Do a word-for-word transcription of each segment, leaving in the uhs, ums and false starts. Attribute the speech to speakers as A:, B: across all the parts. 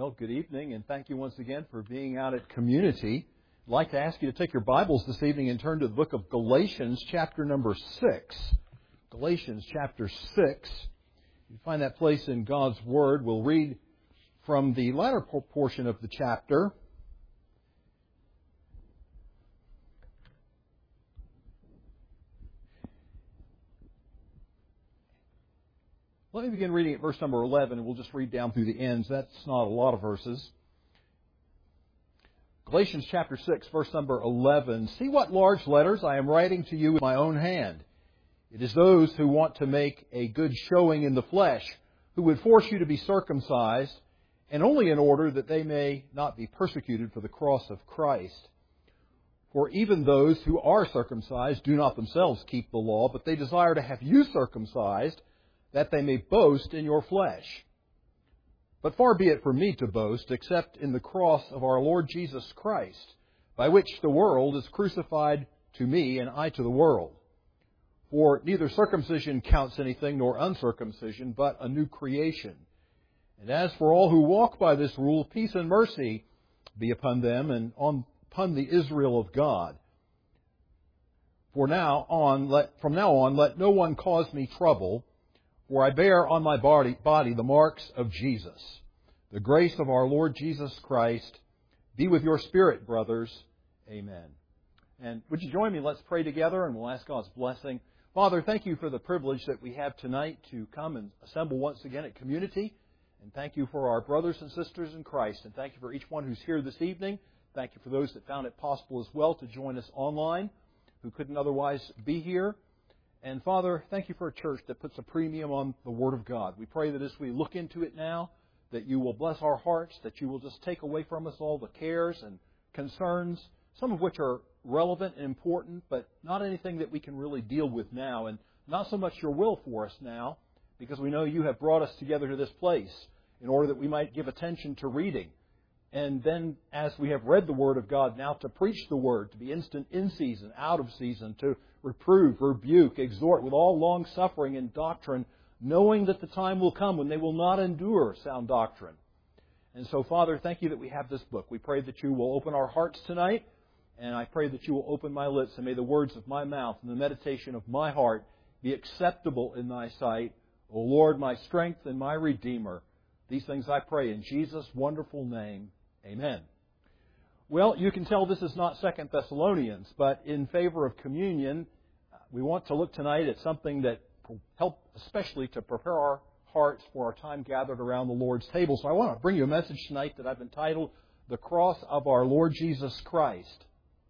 A: Well, good evening, and thank you once again for being out at Community. I'd like to ask you to take your Bibles this evening and turn to the book of Galatians, chapter number six. Galatians, chapter six. You find that place in God's Word. We'll read from the latter portion of the chapter. Let me begin reading at verse number eleven, and we'll just read down through the ends. That's not a lot of verses. Galatians chapter six, verse number eleven. See what large letters I am writing to you with my own hand. It is those who want to make a good showing in the flesh, who would force you to be circumcised, and only in order that they may not be persecuted for the cross of Christ. For even those who are circumcised do not themselves keep the law, but they desire to have you circumcised, that they may boast in your flesh. But far be it from me to boast, except in the cross of our Lord Jesus Christ, by which the world is crucified to me, and I to the world. For neither circumcision counts anything, nor uncircumcision, but a new creation. And as for all who walk by this rule, peace and mercy be upon them, and on, upon the Israel of God. For now on, let, from now on, let no one cause me trouble, for I bear on my body, body the marks of Jesus. The grace of our Lord Jesus Christ be with your spirit, brothers. Amen. And would you join me? Let's pray together, and we'll ask God's blessing. Father, thank you for the privilege that we have tonight to come and assemble once again at Community. And thank you for our brothers and sisters in Christ. And thank you for each one who's here this evening. Thank you for those that found it possible as well to join us online, who couldn't otherwise be here. And Father, thank you for a church that puts a premium on the Word of God. We pray that as we look into it now, that you will bless our hearts, that you will just take away from us all the cares and concerns, some of which are relevant and important, but not anything that we can really deal with now, and not so much your will for us now, because we know you have brought us together to this place in order that we might give attention to reading. And then, as we have read the Word of God, now to preach the Word, to be instant in season, out of season, to reprove, rebuke, exhort with all long suffering and doctrine, knowing that the time will come when they will not endure sound doctrine. And so, Father, thank you that we have this book. We pray that you will open our hearts tonight, and I pray that you will open my lips, and may the words of my mouth and the meditation of my heart be acceptable in thy sight, O Lord, my strength and my Redeemer. These things I pray in Jesus' wonderful name. Amen. Well, you can tell this is not Second Thessalonians, but in favor of communion, we want to look tonight at something that will help especially to prepare our hearts for our time gathered around the Lord's table. So I want to bring you a message tonight that I've entitled, The Cross of Our Lord Jesus Christ.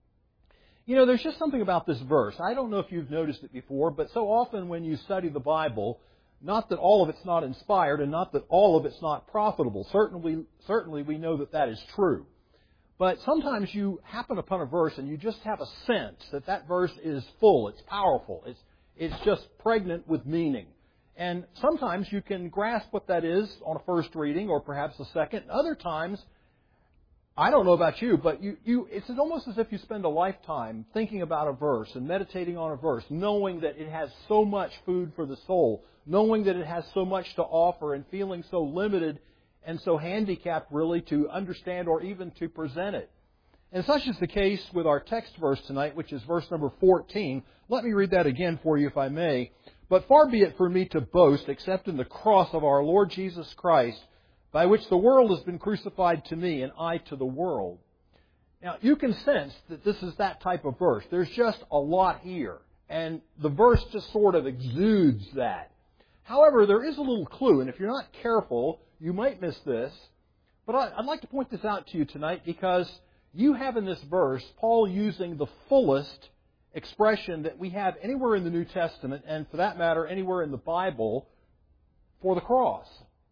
A: You know, there's just something about this verse. I don't know if you've noticed it before, but so often when you study the Bible, not that all of it's not inspired and not that all of it's not profitable. Certainly, certainly we know that that is true. But sometimes you happen upon a verse and you just have a sense that that verse is full, it's powerful, it's, it's just pregnant with meaning. And sometimes you can grasp what that is on a first reading or perhaps a second. Other times, I don't know about you, but you, you, it's almost as if you spend a lifetime thinking about a verse and meditating on a verse, knowing that it has so much food for the soul, knowing that it has so much to offer and feeling so limited and so handicapped really to understand or even to present it. And such is the case with our text verse tonight, which is verse number fourteen. Let me read that again for you if I may. But far be it from me to boast except in the cross of our Lord Jesus Christ, by which the world has been crucified to me and I to the world. Now, you can sense that this is that type of verse. There's just a lot here. And the verse just sort of exudes that. However, there is a little clue, and if you're not careful, you might miss this. But I'd like to point this out to you tonight because you have in this verse Paul using the fullest expression that we have anywhere in the New Testament, and for that matter, anywhere in the Bible, for the cross.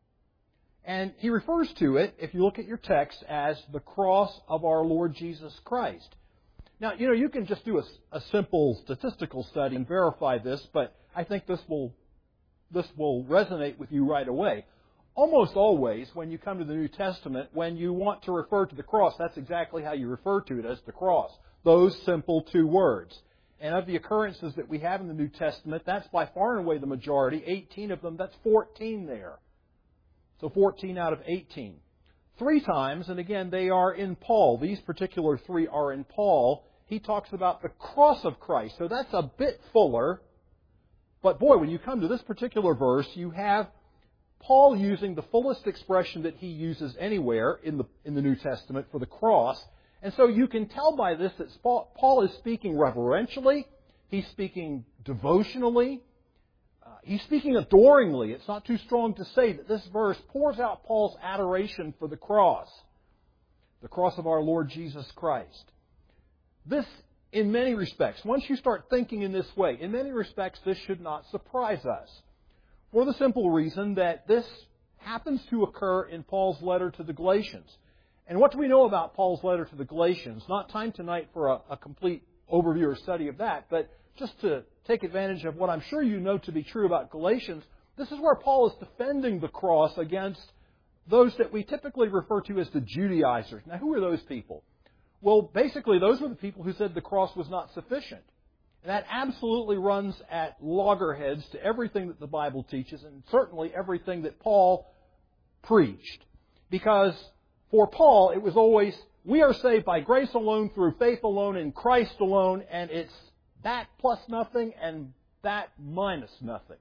A: And he refers to it, if you look at your text, as the cross of our Lord Jesus Christ. Now, you know, you can just do a, a simple statistical study and verify this, but I think this will this will resonate with you right away. Almost always, when you come to the New Testament, when you want to refer to the cross, that's exactly how you refer to it, as the cross. Those simple two words. And of the occurrences that we have in the New Testament, that's by far and away the majority. eighteen of them, that's fourteen there. So fourteen out of eighteen. three times, and again, they are in Paul. These particular three are in Paul. He talks about the cross of Christ. So that's a bit fuller. But boy, when you come to this particular verse, you have Paul using the fullest expression that he uses anywhere in the, in the New Testament for the cross. And so you can tell by this that Paul is speaking reverentially. He's speaking devotionally. Uh, he's speaking adoringly. It's not too strong to say that this verse pours out Paul's adoration for the cross, the cross of our Lord Jesus Christ. This, in many respects, once you start thinking in this way, in many respects, this should not surprise us. For the simple reason that this happens to occur in Paul's letter to the Galatians. And what do we know about Paul's letter to the Galatians? Not time tonight for a, a complete overview or study of that, but just to take advantage of what I'm sure you know to be true about Galatians, this is where Paul is defending the cross against those that we typically refer to as the Judaizers. Now, who are those people? Well, basically, those were the people who said the cross was not sufficient. And that absolutely runs at loggerheads to everything that the Bible teaches, and certainly everything that Paul preached. Because for Paul, it was always, we are saved by grace alone, through faith alone, in Christ alone, and it's that plus nothing and that minus nothing.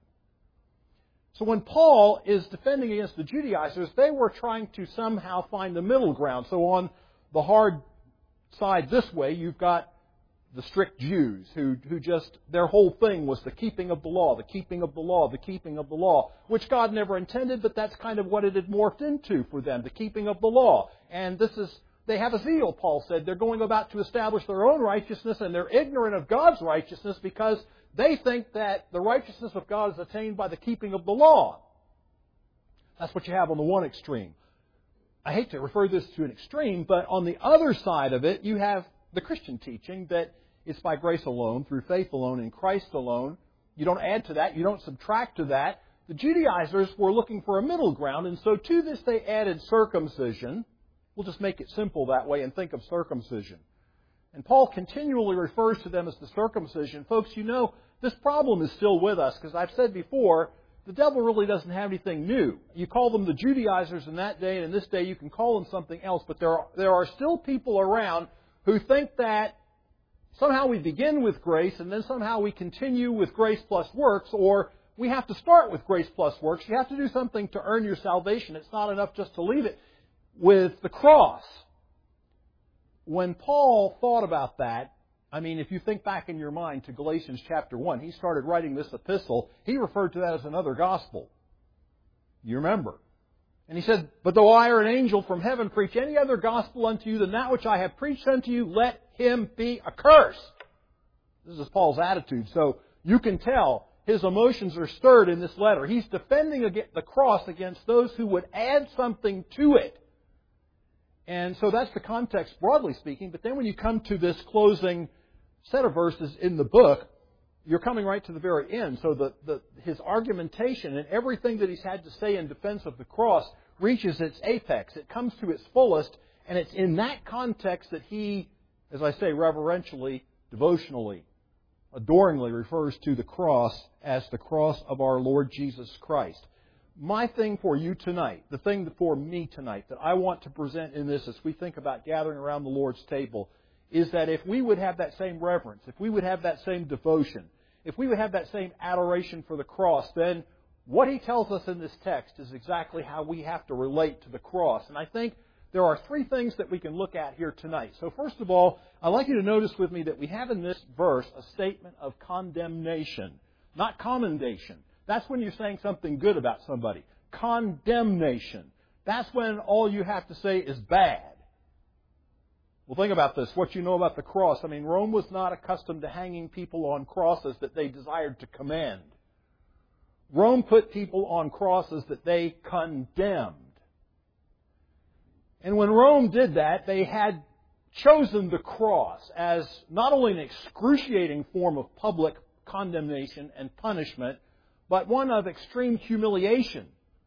A: So when Paul is defending against the Judaizers, they were trying to somehow find the middle ground. So on the hard side this way, you've got the strict Jews who, who just, their whole thing was the keeping of the law, the keeping of the law, the keeping of the law, which God never intended, but that's kind of what it had morphed into for them, the keeping of the law. And this is, they have a zeal, Paul said. They're going about to establish their own righteousness, and they're ignorant of God's righteousness because they think that the righteousness of God is attained by the keeping of the law. That's what you have on the one extreme. I hate to refer this to an extreme, but on the other side of it, you have the Christian teaching that it's by grace alone, through faith alone, in Christ alone. You don't add to that. You don't subtract to that. The Judaizers were looking for a middle ground, and so to this they added circumcision. We'll just make it simple that way and think of circumcision. And Paul continually refers to them as the circumcision. Folks, you know, this problem is still with us, because I've said before, the devil really doesn't have anything new. You call them the Judaizers in that day, and in this day you can call them something else, but there are, there are still people around who think that somehow we begin with grace and then somehow we continue with grace plus works, or we have to start with grace plus works. You have to do something to earn your salvation. It's not enough just to leave it with the cross. When Paul thought about that, I mean, if you think back in your mind to Galatians chapter one, he started writing this epistle. He referred to that as another gospel. You remember. And he said, "But though I or an angel from heaven preach any other gospel unto you than that which I have preached unto you, let him be accursed." This is Paul's attitude. So you can tell his emotions are stirred in this letter. He's defending the cross against those who would add something to it. And so that's the context, broadly speaking. But then when you come to this closing set of verses in the book, you're coming right to the very end. So the, the, his argumentation and everything that he's had to say in defense of the cross reaches its apex. It comes to its fullest, and it's in that context that he, as I say, reverentially, devotionally, adoringly refers to the cross as the cross of our Lord Jesus Christ. My thing for you tonight, the thing for me tonight that I want to present in this as we think about gathering around the Lord's table, is that if we would have that same reverence, if we would have that same devotion, if we would have that same adoration for the cross, then what he tells us in this text is exactly how we have to relate to the cross. And I think there are three things that we can look at here tonight. So first of all, I'd like you to notice with me that we have in this verse a statement of condemnation, not commendation. That's when you're saying something good about somebody. Condemnation. That's when all you have to say is bad. Well, think about this. What you know about the cross. I mean, Rome was not accustomed to hanging people on crosses that they desired to commend. Rome put people on crosses that they condemned. And when Rome did that, they had chosen the cross as not only an excruciating form of public condemnation and punishment, but one of extreme humiliation.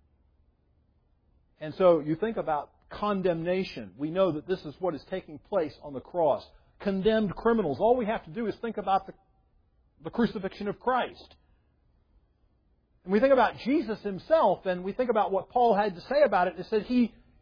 A: And so you think about condemnation. We know that this is what is taking place on the cross. Condemned criminals. All we have to do is think about the, the crucifixion of Christ. And we think about Jesus himself, and we think about what Paul had to say about it. It said he,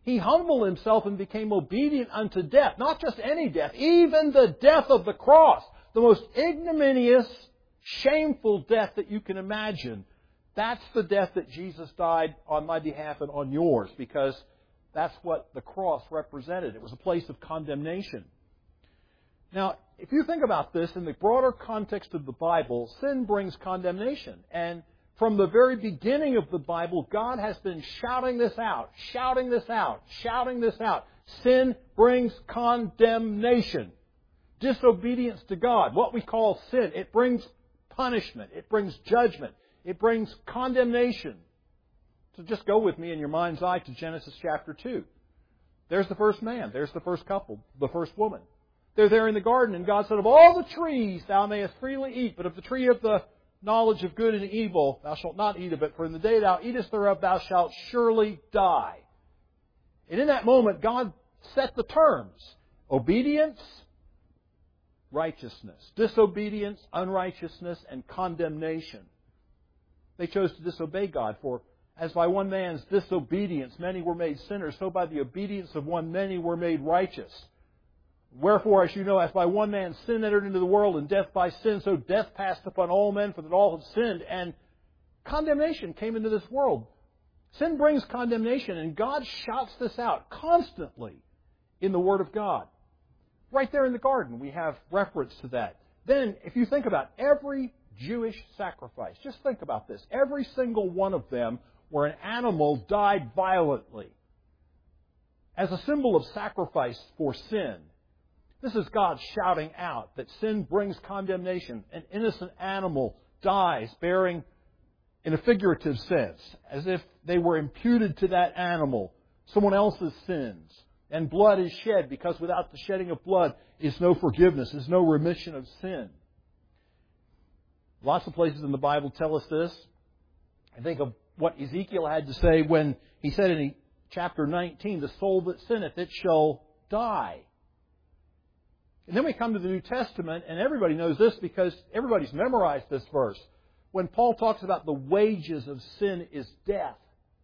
A: He humbled Himself and became obedient unto death. Not just any death, even the death of the cross. The most ignominious, shameful death that you can imagine. That's the death that Jesus died on my behalf and on yours, because that's what the cross represented. It was a place of condemnation. Now, if you think about this in the broader context of the Bible, sin brings condemnation. And from the very beginning of the Bible, God has been shouting this out, shouting this out, shouting this out. Sin brings condemnation. Disobedience to God, what we call sin, it brings punishment. It brings judgment. It brings condemnation. So just go with me in your mind's eye to Genesis chapter two. There's the first man. There's the first couple, the first woman. They're there in the garden, and God said, of all the trees thou mayest freely eat, but of the tree of the knowledge of good and evil thou shalt not eat of it, for in the day thou eatest thereof thou shalt surely die. And in that moment, God set the terms. Obedience, righteousness. Disobedience, unrighteousness, and condemnation. They chose to disobey God, for as by one man's disobedience many were made sinners, so by the obedience of one many were made righteous. Wherefore, as you know, as by one man sin entered into the world, and death by sin, so death passed upon all men, for that all have sinned, and condemnation came into this world. Sin brings condemnation, and God shouts this out constantly in the Word of God. Right there in the garden, we have reference to that. Then, if you think about every Jewish sacrifice, just think about this. Every single one of them where an animal died violently as a symbol of sacrifice for sin. This is God shouting out that sin brings condemnation. An innocent animal dies bearing, in a figurative sense, as if they were imputed to that animal, someone else's sins. And blood is shed, because without the shedding of blood is no forgiveness, is no remission of sin. Lots of places in the Bible tell us this. I think of what Ezekiel had to say when he said in chapter nineteen, the soul that sinneth, it shall die. And then we come to the New Testament, and everybody knows this because everybody's memorized this verse. When Paul talks about the wages of sin is death.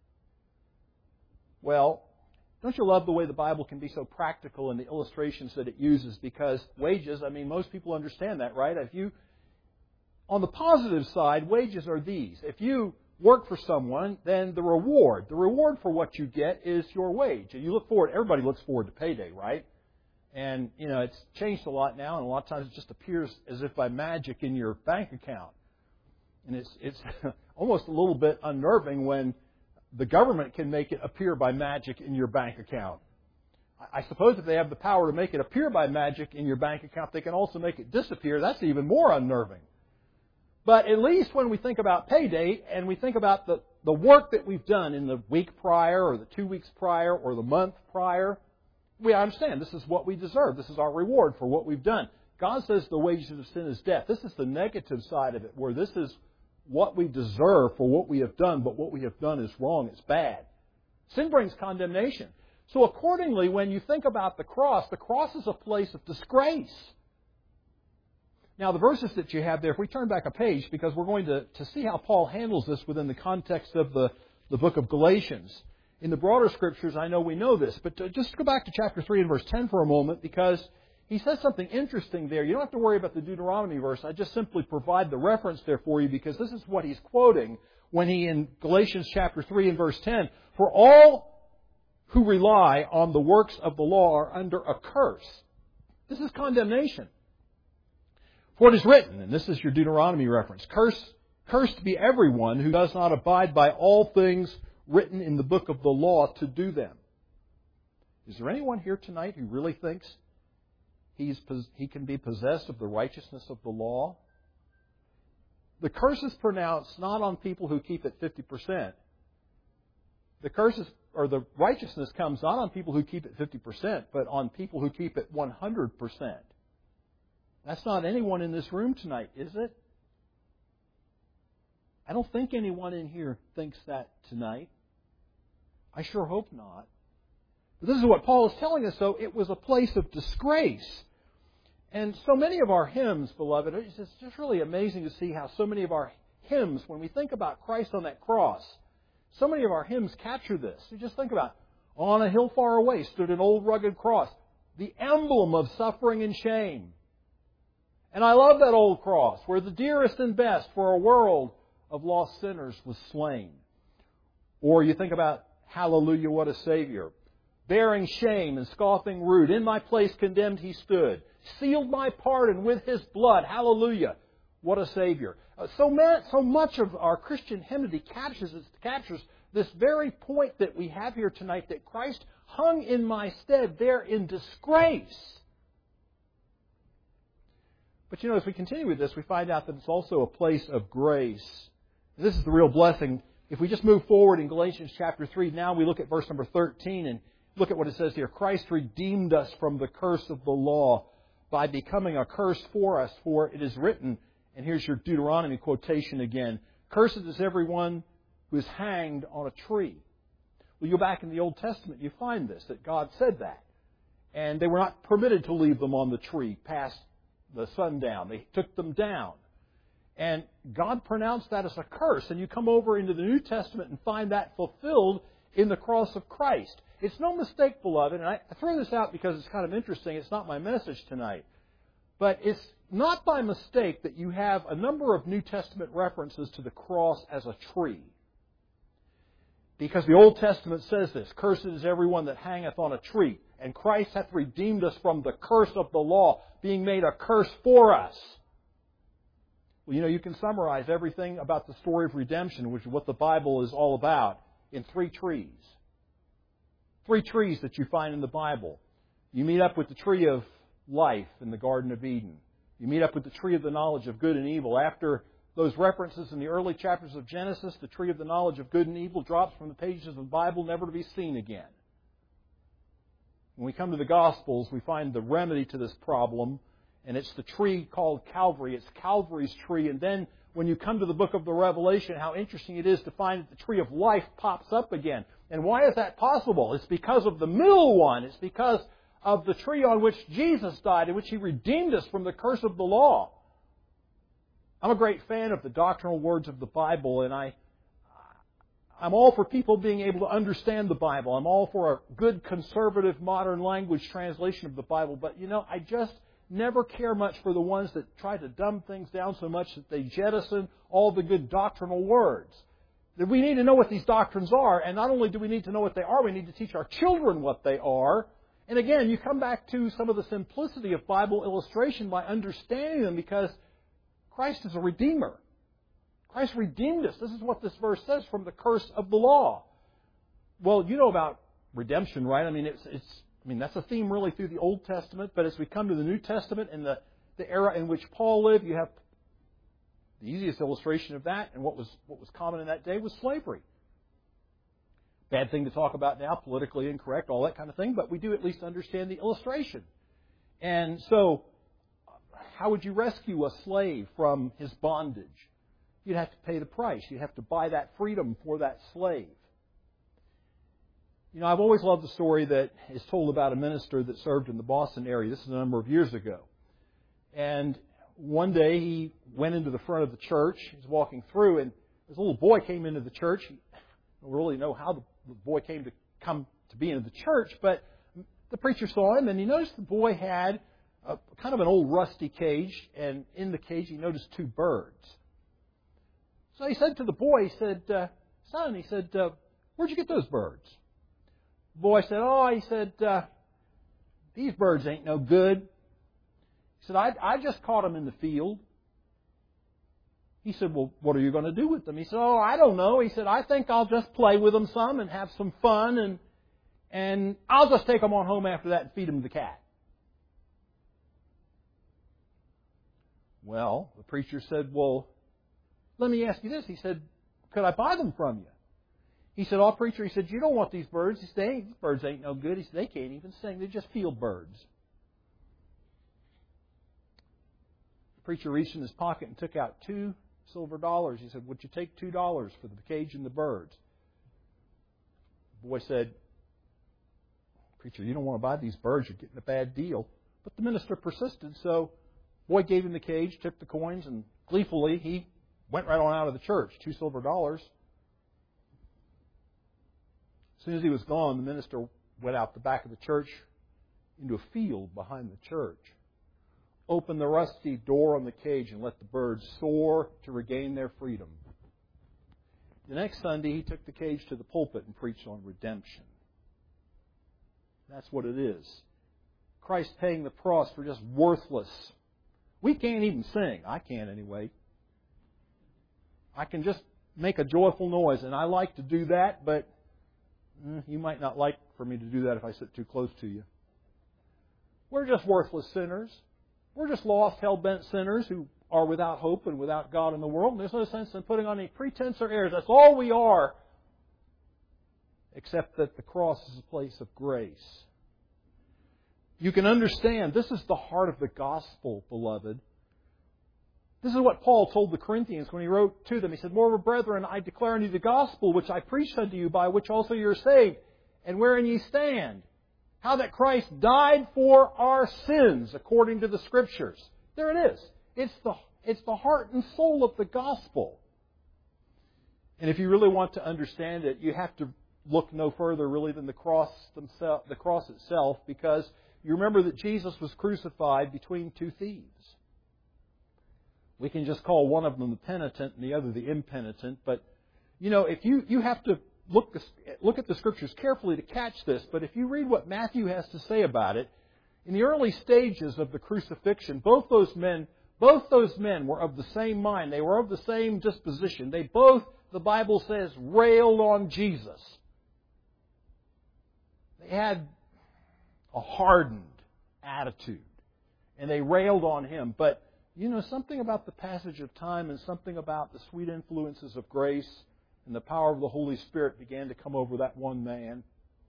A: Well, don't you love the way the Bible can be so practical in the illustrations that it uses? Because wages, I mean, most people understand that, right? If you, on the positive side, wages are these. If you work for someone, then the reward, the reward for what you get is your wage. And you look forward, everybody looks forward to payday, right? And, you know, it's changed a lot now, and a lot of times it just appears as if by magic in your bank account. And it's it's almost a little bit unnerving when the government can make it appear by magic in your bank account. I suppose if they have the power to make it appear by magic in your bank account, they can also make it disappear. That's even more unnerving. But at least when we think about payday and we think about the, the work that we've done in the week prior or the two weeks prior or the month prior, we understand this is what we deserve. This is our reward for what we've done. God says the wages of sin is death. This is the negative side of it, where this is what we deserve for what we have done, but what we have done is wrong. It's bad. Sin brings condemnation. So accordingly, when you think about the cross, the cross is a place of disgrace. Now, the verses that you have there, if we turn back a page, because we're going to, to see how Paul handles this within the context of the, the book of Galatians. In the broader Scriptures, I know we know this, but just go back to chapter three and verse ten for a moment, because he says something interesting there. You don't have to worry about the Deuteronomy verse. I just simply provide the reference there for you, because this is what he's quoting when he, in Galatians chapter three and verse ten, for all who rely on the works of the law are under a curse. This is condemnation. For it is written, and this is your Deuteronomy reference, Curse, cursed be everyone who does not abide by all things written in the book of the law to do them. Is there anyone here tonight who really thinks he's, he can be possessed of the righteousness of the law? The curse is pronounced not on people who keep it fifty percent. The curse is, or the righteousness comes not on people who keep it fifty percent, but on people who keep it one hundred percent. That's not anyone in this room tonight, is it? I don't think anyone in here thinks that tonight. I sure hope not. But this is what Paul is telling us, though. It was a place of disgrace. And so many of our hymns, beloved, it's just really amazing to see how so many of our hymns, when we think about Christ on that cross, so many of our hymns capture this. You just think about, On a hill far away stood an old rugged cross, the emblem of suffering and shame. And I love that old cross, where the dearest and best for a world of lost sinners was slain. Or you think about, hallelujah, what a Savior. Bearing shame and scoffing rude, in my place condemned He stood. Sealed my pardon with His blood. Hallelujah, what a Savior. Uh, so, man, so much of our Christian hymnody captures, captures this very point that we have here tonight, that Christ hung in my stead there in disgrace. But you know, as we continue with this, we find out that it's also a place of grace. And this is the real blessing. If we just move forward in Galatians chapter three, now we look at verse number thirteen and look at what it says here. Christ redeemed us from the curse of the law by becoming a curse for us, for it is written, and here's your Deuteronomy quotation again, cursed is everyone who is hanged on a tree. Well, you go back in the Old Testament, you find this, that God said that. And they were not permitted to leave them on the tree past the sundown. They took them down. And God pronounced that as a curse. And you come over into the New Testament and find that fulfilled in the cross of Christ. It's no mistake, beloved, and I throw this out because it's kind of interesting. It's not my message tonight. But it's not by mistake that you have a number of New Testament references to the cross as a tree. Because the Old Testament says this, cursed is everyone that hangeth on a tree, and Christ hath redeemed us from the curse of the law, being made a curse for us. Well, you know, you can summarize everything about the story of redemption, which is what the Bible is all about, in three trees. Three trees that you find in the Bible. You meet up with the tree of life in the Garden of Eden. You meet up with the tree of the knowledge of good and evil. After those references in the early chapters of Genesis, the tree of the knowledge of good and evil drops from the pages of the Bible, never to be seen again. When we come to the Gospels, we find the remedy to this problem, and it's the tree called Calvary. It's Calvary's tree. And then when you come to the book of the Revelation, how interesting it is to find that the tree of life pops up again. And why is that possible? It's because of the middle one. It's because of the tree on which Jesus died, in which He redeemed us from the curse of the law. I'm a great fan of the doctrinal words of the Bible, and I, I'm all for people being able to understand the Bible. I'm all for a good conservative modern language translation of the Bible. But, you know, I just never care much for the ones that try to dumb things down so much that they jettison all the good doctrinal words. That we need to know what these doctrines are, and not only do we need to know what they are, we need to teach our children what they are. And again, you come back to some of the simplicity of Bible illustration by understanding them, because Christ is a redeemer. Christ redeemed us. This is what this verse says, from the curse of the law. Well, you know about redemption, right? I mean, it's, it's, I mean, that's a theme really through the Old Testament. But as we come to the New Testament and the, the era in which Paul lived, you have the easiest illustration of that, and what was what was common in that day was slavery. Bad thing to talk about now, politically incorrect, all that kind of thing, but we do at least understand the illustration. And so, how would you rescue a slave from his bondage? You'd have to pay the price. You'd have to buy that freedom for that slave. You know, I've always loved the story that is told about a minister that served in the Boston area. This is a number of years ago. And one day he went into the front of the church. He was walking through, and this little boy came into the church. I don't really know how the boy came to come to be into the church, but the preacher saw him, and he noticed the boy had a, kind of an old rusty cage, and in the cage he noticed two birds. So he said to the boy, he said, uh, son, he said, uh, where'd you get those birds? The boy said, oh, he said, uh, these birds ain't no good. He said, I, I just caught them in the field. He said, well, what are you going to do with them? He said, oh, I don't know. He said, I think I'll just play with them some and have some fun, and and I'll just take them on home after that and feed them to the cat. Well, the preacher said, well, let me ask you this. He said, could I buy them from you? He said, oh, preacher, he said, you don't want these birds. He said, hey, these birds ain't no good. He said, they can't even sing. They're just field birds. The preacher reached in his pocket and took out two silver dollars. He said, would you take two dollars for the cage and the birds? The boy said, preacher, you don't want to buy these birds. You're getting a bad deal. But the minister persisted, so the boy gave him the cage, took the coins, and gleefully he went right on out of the church. Two silver dollars. As soon as he was gone, the minister went out the back of the church into a field behind the church, opened the rusty door on the cage and let the birds soar to regain their freedom. The next Sunday, he took the cage to the pulpit and preached on redemption. That's what it is. Christ paying the cross for just worthless. We can't even sing. I can't anyway. I can just make a joyful noise, and I like to do that, but mm, you might not like for me to do that if I sit too close to you. We're just worthless sinners. We're just lost, hell-bent sinners who are without hope and without God in the world. And there's no sense in putting on any pretense or airs. That's all we are, except that the cross is a place of grace. You can understand, this is the heart of the gospel, beloved. This is what Paul told the Corinthians when he wrote to them. He said, "Moreover, brethren, I declare unto you the gospel which I preached unto you, by which also you are saved, and wherein ye stand. How that Christ died for our sins, according to the Scriptures." There it is. It's the, it's the heart and soul of the gospel. And if you really want to understand it, you have to look no further, really, than the cross themselves, the cross itself, because you remember that Jesus was crucified between two thieves. We can just call one of them the penitent and the other the impenitent. But, you know, if you, you have to look, look at the Scriptures carefully to catch this. But if you read what Matthew has to say about it, in the early stages of the crucifixion, both those men, both those men were of the same mind. They were of the same disposition. They both, the Bible says, railed on Jesus. They had a hardened attitude, and they railed on Him. But, you know, something about the passage of time and something about the sweet influences of grace and the power of the Holy Spirit began to come over that one man.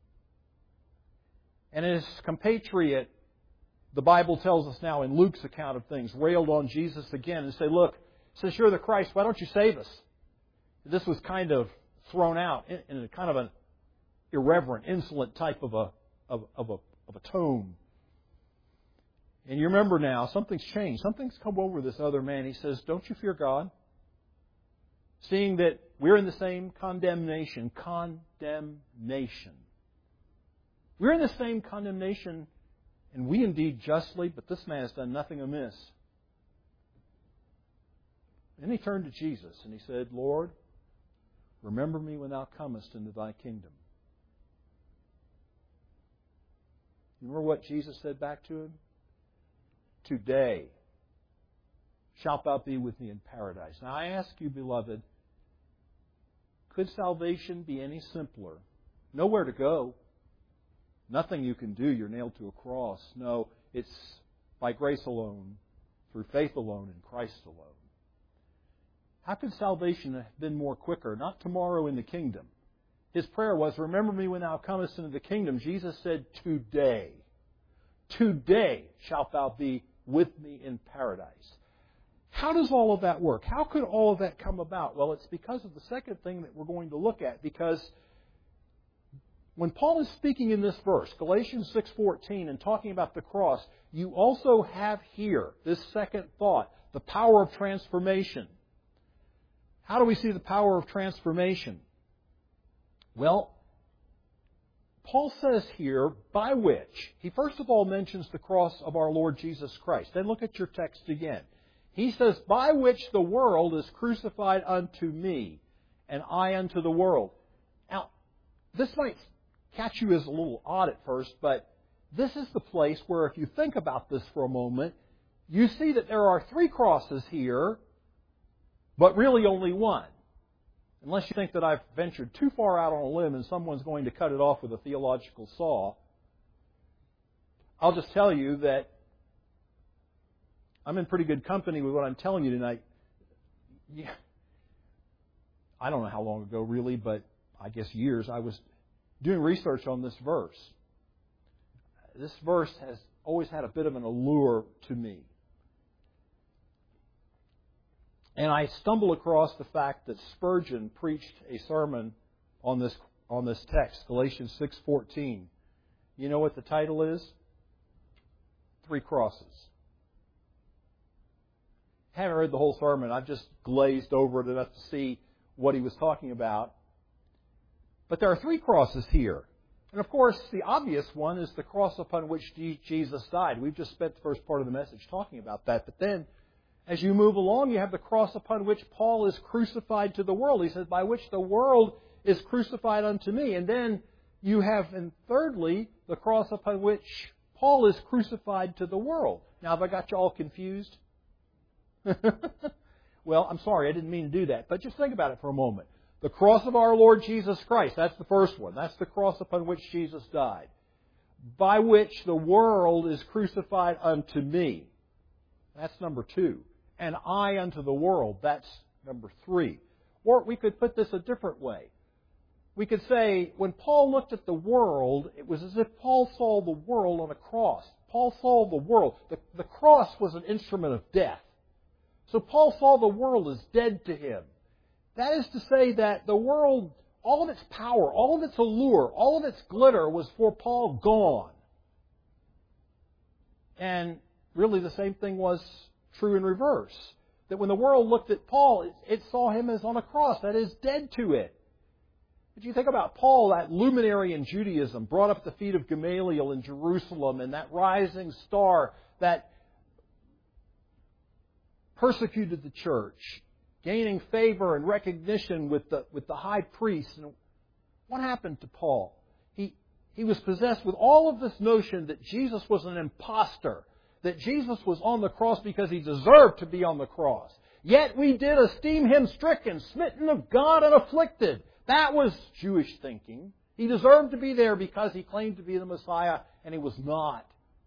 A: And his compatriot, the Bible tells us now in Luke's account of things, railed on Jesus again and said, "Look, since you're the Christ, why don't you save us?" This was kind of thrown out in a kind of an irreverent, insolent type of a of, of a of a tone. And you remember now, something's changed. Something's come over this other man. He says, "Don't you fear God? Seeing that we're in the same condemnation." Condemnation. We're in the same condemnation, and we indeed justly, but this man has done nothing amiss. Then he turned to Jesus and he said, "Lord, remember me when Thou comest into Thy kingdom." You remember what Jesus said back to him? "Today shalt thou be with me in paradise." Now I ask you, beloved, could salvation be any simpler? Nowhere to go. Nothing you can do. You're nailed to a cross. No, it's by grace alone, through faith alone, in Christ alone. How could salvation have been more quicker? Not tomorrow in the kingdom. His prayer was, "Remember me when Thou comest into the kingdom." Jesus said, "Today. Today shalt thou be with me in paradise." How does all of that work? How could all of that come about? Well, it's because of the second thing that we're going to look at. Because when Paul is speaking in this verse, Galatians six fourteen, and talking about the cross, you also have here this second thought, the power of transformation. How do we see the power of transformation? Well, Paul says here, by which, he first of all mentions the cross of our Lord Jesus Christ. Then look at your text again. He says, "By which the world is crucified unto me, and I unto the world." Now, this might catch you as a little odd at first, but this is the place where, if you think about this for a moment, you see that there are three crosses here, but really only one. Unless you think that I've ventured too far out on a limb and someone's going to cut it off with a theological saw, I'll just tell you that I'm in pretty good company with what I'm telling you tonight. Yeah. I don't know how long ago really, but I guess years, I was doing research on this verse. This verse has always had a bit of an allure to me. And I stumbled across the fact that Spurgeon preached a sermon on this on this text, Galatians six fourteen. You know what the title is? Three Crosses. I haven't read the whole sermon. I've just glazed over it enough to see what he was talking about. But there are three crosses here. And of course, the obvious one is the cross upon which Jesus died. We've just spent the first part of the message talking about that. But then, as you move along, you have the cross upon which Paul is crucified to the world. He says, by which the world is crucified unto me. And then you have, and thirdly, the cross upon which Paul is crucified to the world. Now, have I got you all confused? Well, I'm sorry, I didn't mean to do that. But just think about it for a moment. The cross of our Lord Jesus Christ, that's the first one. That's the cross upon which Jesus died. By which the world is crucified unto me. That's number two. And I unto the world. That's number three. Or we could put this a different way. We could say, when Paul looked at the world, it was as if Paul saw the world on a cross. Paul saw the world. The, the cross was an instrument of death. So Paul saw the world as dead to him. That is to say that the world, all of its power, all of its allure, all of its glitter was for Paul gone. And really the same thing was true in reverse. That when the world looked at Paul, it, it saw him as on a cross, that is, dead to it. But you think about Paul, that luminary in Judaism, brought up at the feet of Gamaliel in Jerusalem, and that rising star that persecuted the church, gaining favor and recognition with the with the high priest. And what happened to Paul? He he was possessed with all of this notion that Jesus was an imposter, that Jesus was on the cross because he deserved to be on the cross. Yet we did esteem him stricken, smitten of God, and afflicted. That was Jewish thinking. He deserved to be there because he claimed to be the Messiah, and he was not.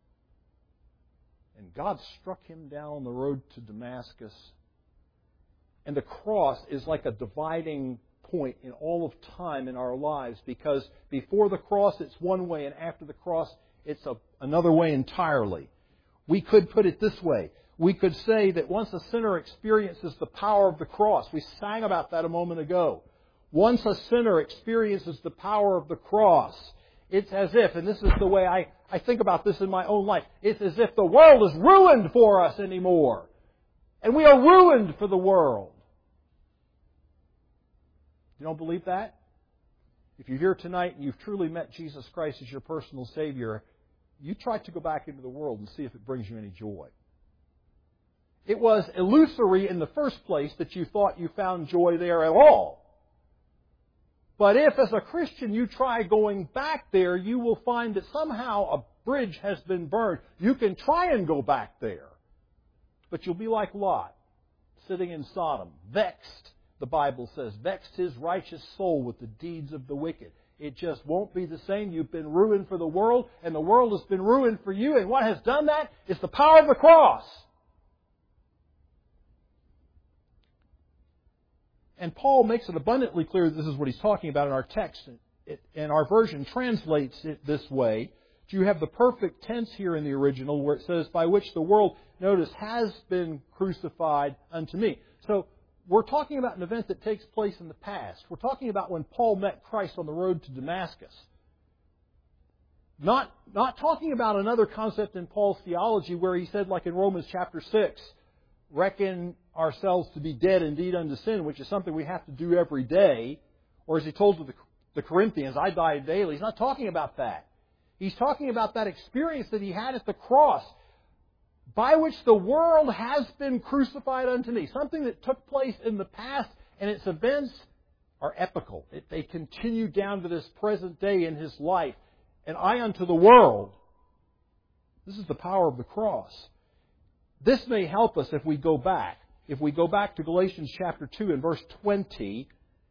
A: And God struck him down on the road to Damascus. And the cross is like a dividing point in all of time in our lives, because before the cross it's one way, and after the cross it's a, another way entirely. We could put it this way. We could say that once a sinner experiences the power of the cross, we sang about that a moment ago. Once a sinner experiences the power of the cross, it's as if, and this is the way I, I think about this in my own life, it's as if the world is ruined for us anymore. And we are ruined for the world. You don't believe that? If you're here tonight and you've truly met Jesus Christ as your personal Savior, you try to go back into the world and see if it brings you any joy. It was illusory in the first place that you thought you found joy there at all. But if, as a Christian, you try going back there, you will find that somehow a bridge has been burned. You can try and go back there, but you'll be like Lot, sitting in Sodom, vexed, the Bible says, vexed his righteous soul with the deeds of the wicked. It just won't be the same. You've been ruined for the world, and the world has been ruined for you. And what has done that is the power of the cross. And Paul makes it abundantly clear that this is what he's talking about in our text. It, and our version translates it this way. You have the perfect tense here in the original where it says, by which the world, notice, has been crucified unto me. So we're talking about an event that takes place in the past. We're talking about when Paul met Christ on the road to Damascus. Not, not talking about another concept in Paul's theology where he said, like in Romans chapter six, reckon ourselves to be dead indeed unto sin, which is something we have to do every day. Or as he told to the, the Corinthians, I die daily. He's not talking about that. He's talking about that experience that he had at the cross, by which the world has been crucified unto me. Something that took place in the past, and its events are epical. It, they continue down to this present day in his life. And I unto the world. This is the power of the cross. This may help us if we go back. If we go back to Galatians chapter two and verse twenty,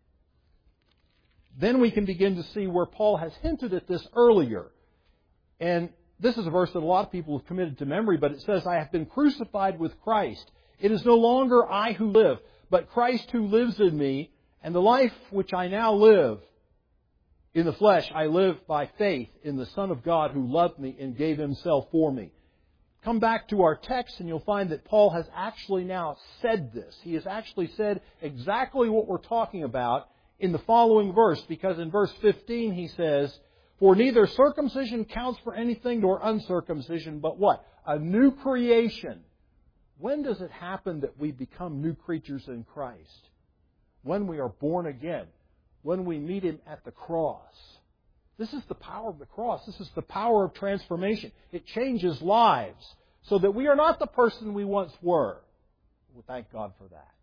A: then we can begin to see where Paul has hinted at this earlier. And this is a verse that a lot of people have committed to memory, but it says, I have been crucified with Christ. It is no longer I who live, but Christ who lives in me, and the life which I now live in the flesh, I live by faith in the Son of God who loved me and gave Himself for me. Come back to our text and you'll find that Paul has actually now said this. He has actually said exactly what we're talking about in the following verse, because in verse fifteen he says, for neither circumcision counts for anything nor uncircumcision, but what? A new creation. When does it happen that we become new creatures in Christ? When we are born again. when we meet Him at the cross. This is the power of the cross. This is the power of transformation. It changes lives so that we are not the person we once were. Well, thank God for that.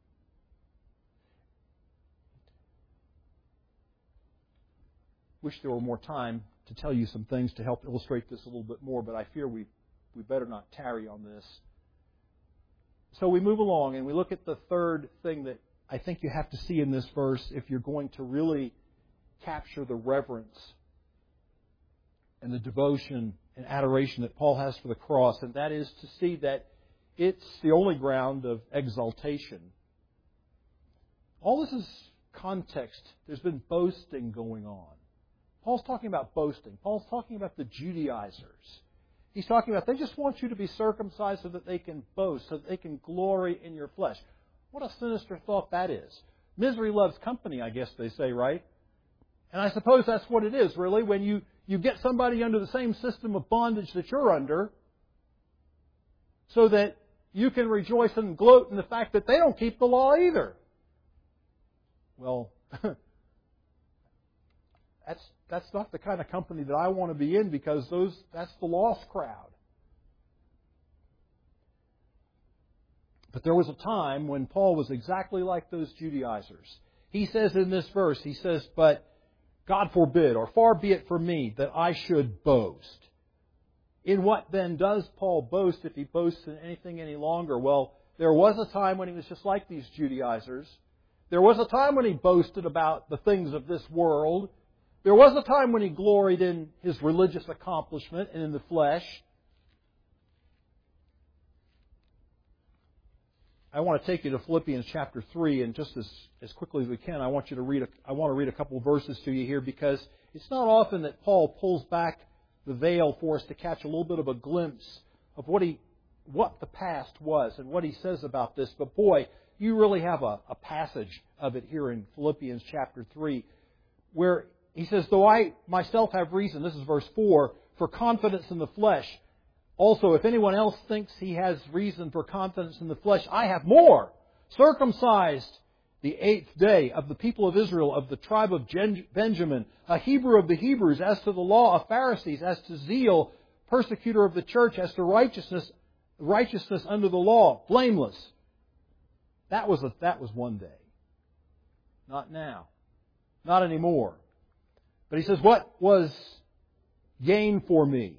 A: Wish there were more time to tell you some things to help illustrate this a little bit more, but I fear we we better not tarry on this. So we move along and we look at the third thing that I think you have to see in this verse if you're going to really capture the reverence and the devotion and adoration that Paul has for the cross, and that is to see that it's the only ground of exaltation. All this is context. There's been boasting going on. Paul's talking about boasting. Paul's talking about the Judaizers. He's talking about they just want you to be circumcised so that they can boast, so that they can glory in your flesh. What a sinister thought that is. Misery loves company, I guess they say, right? And I suppose that's what it is, really, when you, you get somebody under the same system of bondage that you're under, so that you can rejoice and gloat in the fact that they don't keep the law either. Well, that's that's not the kind of company that I want to be in, because those that's the lost crowd. But there was a time when Paul was exactly like those Judaizers. He says in this verse, he says, "But God forbid, or far be it from me, that I should boast." In what then does Paul boast if he boasts in anything any longer? Well, there was a time when he was just like these Judaizers. There was a time when he boasted about the things of this world. There was a time when he gloried in his religious accomplishment and in the flesh. I want to take you to Philippians chapter three, and just as, as quickly as we can, I want you to read. A, I want to read a couple of verses to you here, because it's not often that Paul pulls back the veil for us to catch a little bit of a glimpse of what he, what the past was and what he says about this. But boy, you really have a, a passage of it here in Philippians chapter three, where he says, "Though I myself have reason," this is verse four, "for confidence in the flesh. Also, if anyone else thinks he has reason for confidence in the flesh, I have more. Circumcised the eighth day, of the people of Israel, of the tribe of Benjamin, a Hebrew of the Hebrews, as to the law, of Pharisees, as to zeal, persecutor of the church, as to righteousness, righteousness under the law, blameless." That was a, that was one day. Not now. Not anymore. But he says, "What was gain for me?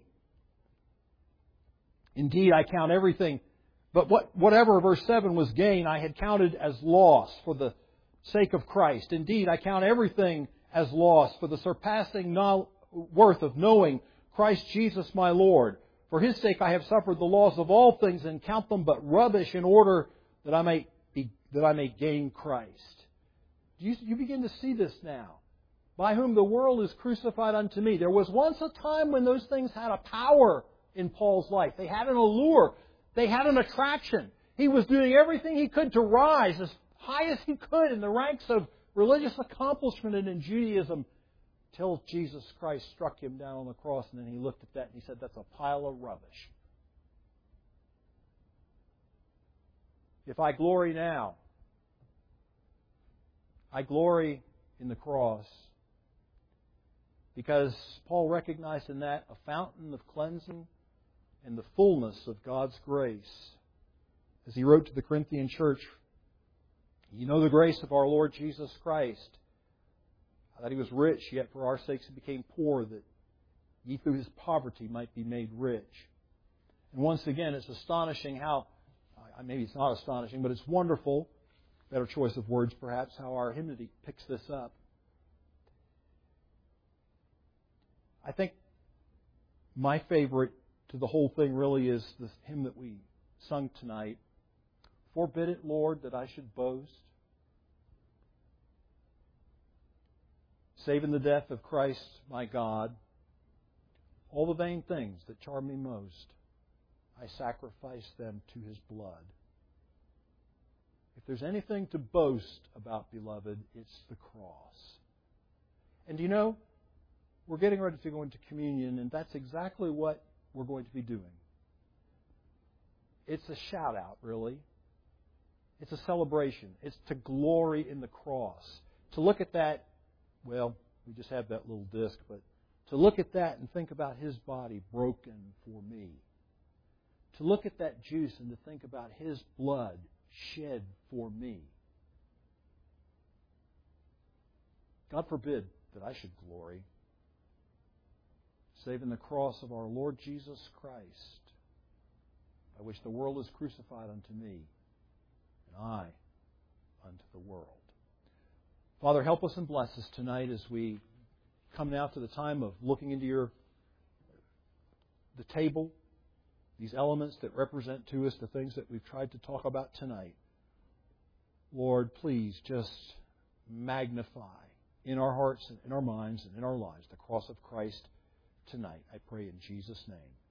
A: Indeed, I count everything, but what, whatever," verse seven, "was gain, I had counted as loss for the sake of Christ. Indeed, I count everything as loss for the surpassing no- worth of knowing Christ Jesus my Lord. For His sake I have suffered the loss of all things, and count them but rubbish, in order that I may be, that I may gain Christ." You, you begin to see this now. "By whom the world is crucified unto me." There was once a time when those things had a power in Paul's life. They had an allure. They had an attraction. He was doing everything he could to rise as high as he could in the ranks of religious accomplishment and in Judaism, till Jesus Christ struck him down on the cross, and then he looked at that and he said, "That's a pile of rubbish. If I glory now, I glory in the cross." Because Paul recognized in that a fountain of cleansing and the fullness of God's grace. As he wrote to the Corinthian church, "You know the grace of our Lord Jesus Christ, that He was rich, yet for our sakes He became poor, that ye through His poverty might be made rich." And once again, it's astonishing how, maybe it's not astonishing, but it's wonderful, better choice of words perhaps, how our hymnody picks this up. I think my favorite to the whole thing really is the hymn that we sung tonight. "Forbid it, Lord, that I should boast, save in the death of Christ my God. All the vain things that charm me most, I sacrifice them to His blood." If there's anything to boast about, beloved, it's the cross. And do you know, we're getting ready to go into communion, and that's exactly what we're going to be doing. It's a shout out, really. It's a celebration. It's to glory in the cross. To look at that well, we just have that little disc, but to look at that and think about His body broken for me. To look at that juice and to think about His blood shed for me. God forbid that I should glory, save in the cross of our Lord Jesus Christ, by which the world is crucified unto me, and I unto the world. Father, help us and bless us tonight as we come now to the time of looking into your the table, these elements that represent to us the things that we've tried to talk about tonight. Lord, please just magnify in our hearts and in our minds and in our lives the cross of Christ tonight. I pray in Jesus' name.